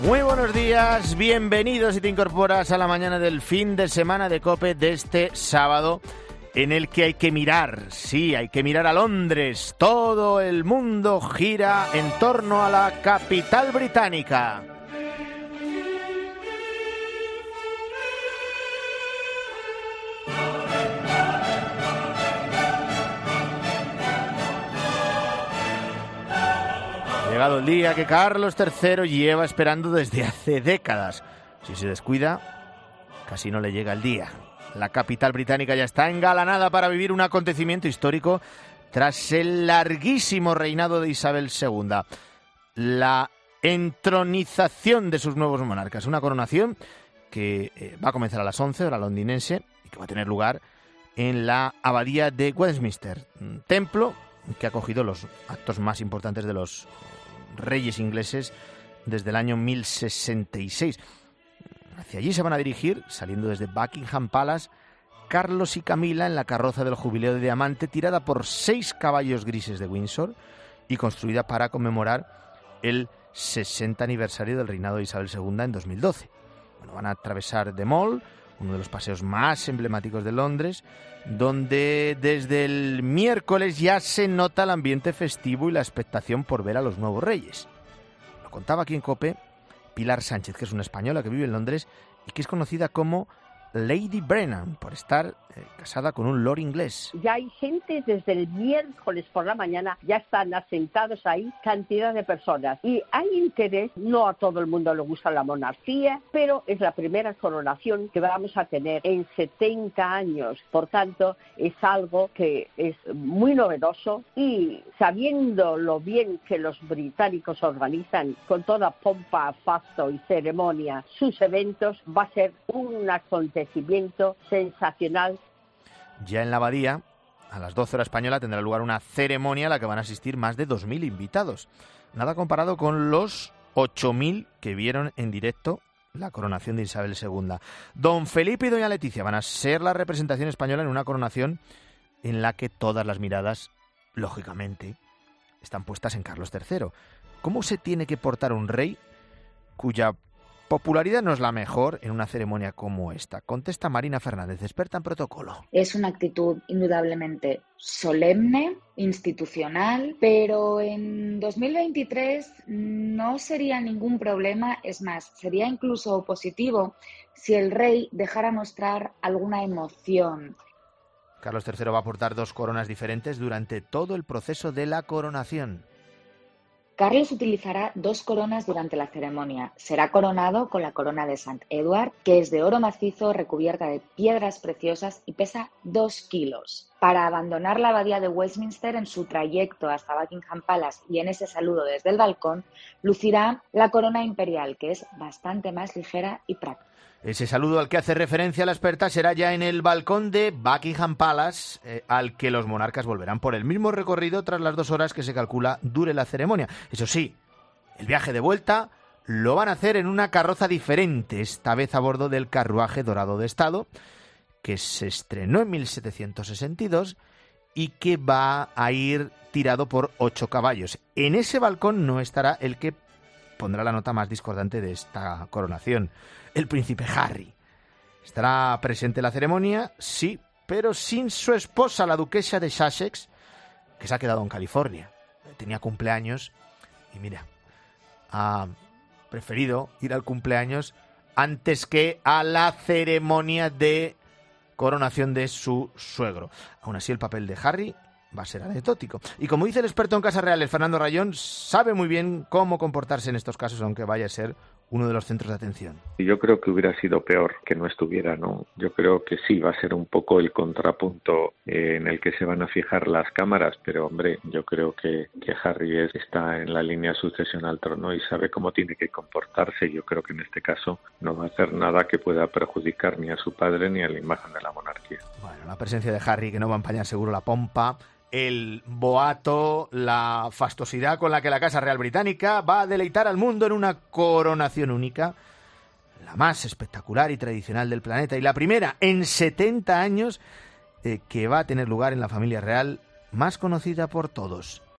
Muy buenos días, bienvenidos si te incorporas a la mañana del fin de semana de COPE de este sábado, en el que hay que mirar, sí, hay que mirar a Londres. Todo el mundo gira en torno a la capital británica. Ha llegado el día que Carlos III lleva esperando desde hace décadas. Si se descuida, casi no le llega el día. La capital británica ya está engalanada para vivir un acontecimiento histórico tras el larguísimo reinado de Isabel II. La entronización de sus nuevos monarcas. Una coronación que va a comenzar a las 11, hora londinense, y que va a tener lugar en la abadía de Westminster, un templo que ha acogido los actos más importantes de los reyes ingleses desde el año 1066. Hacia allí se van a dirigir, saliendo desde Buckingham Palace, Carlos y Camila en la carroza del jubileo de diamante, tirada por 6 caballos grises de Windsor y construida para conmemorar el 60 aniversario del reinado de Isabel II en 2012. Bueno, van a atravesar The Mall, uno de los paseos más emblemáticos de Londres, donde desde el miércoles ya se nota el ambiente festivo y la expectación por ver a los nuevos reyes. Lo contaba aquí en COPE Pilar Sánchez, que es una española que vive en Londres y que es conocida como Lady Brennan por estar casada con un lord inglés. Ya hay gente desde el miércoles por la mañana, ya están asentados ahí cantidad de personas y hay interés. No a todo el mundo le gusta la monarquía, pero es la primera coronación que vamos a tener en 70 años. Por tanto, es algo que es muy novedoso y sabiendo lo bien que los británicos organizan con toda pompa, fasto y ceremonia sus eventos, va a ser un acontecimiento sensacional. Ya en la abadía, a las 12 horas española, tendrá lugar una ceremonia a la que van a asistir más de 2.000 invitados. Nada comparado con los 8.000 que vieron en directo la coronación de Isabel II. Don Felipe y doña Leticia van a ser la representación española en una coronación en la que todas las miradas, lógicamente, están puestas en Carlos III. ¿Cómo se tiene que portar un rey cuya popularidad no es la mejor en una ceremonia como esta? Contesta Marina Fernández, experta en protocolo. Es una actitud indudablemente solemne, institucional, pero en 2023 no sería ningún problema, es más, sería incluso positivo si el rey dejara mostrar alguna emoción. Carlos III va a portar 2 coronas diferentes durante todo el proceso de la coronación. Carlos utilizará 2 coronas durante la ceremonia. Será coronado con la corona de St. Edward, que es de oro macizo recubierta de piedras preciosas y pesa 2 kilos. Para abandonar la abadía de Westminster en su trayecto hasta Buckingham Palace y en ese saludo desde el balcón, lucirá la corona imperial, que es bastante más ligera y práctica. Ese saludo al que hace referencia la experta será ya en el balcón de Buckingham Palace, al que los monarcas volverán por el mismo recorrido tras las 2 horas que se calcula dure la ceremonia. Eso sí, el viaje de vuelta lo van a hacer en una carroza diferente, esta vez a bordo del carruaje dorado de Estado, que se estrenó en 1762 y que va a ir tirado por 8 caballos. En ese balcón no estará el que pondrá la nota más discordante de esta coronación, el príncipe Harry. Estará presente en la ceremonia, sí, pero sin su esposa, la duquesa de Sussex, que se ha quedado en California. Tenía cumpleaños y mira, ha preferido ir al cumpleaños antes que a la ceremonia de coronación de su suegro. Aún así, el papel de Harry va a ser anecdótico. Y como dice el experto en Casas Reales, Fernando Rayón, sabe muy bien cómo comportarse en estos casos, aunque vaya a ser uno de los centros de atención. Yo creo que hubiera sido peor que no estuviera, ¿no? Yo creo que sí, va a ser un poco el contrapunto en el que se van a fijar las cámaras, pero hombre, yo creo que Harry está en la línea de sucesión al trono y sabe cómo tiene que comportarse. Yo creo que en este caso no va a hacer nada que pueda perjudicar ni a su padre ni a la imagen de la monarquía. Bueno, la presencia de Harry, que no va a empañar seguro la pompa, el boato, la fastosidad con la que la Casa Real Británica va a deleitar al mundo en una coronación única, la más espectacular y tradicional del planeta y la primera en 70 años que va a tener lugar en la familia real más conocida por todos,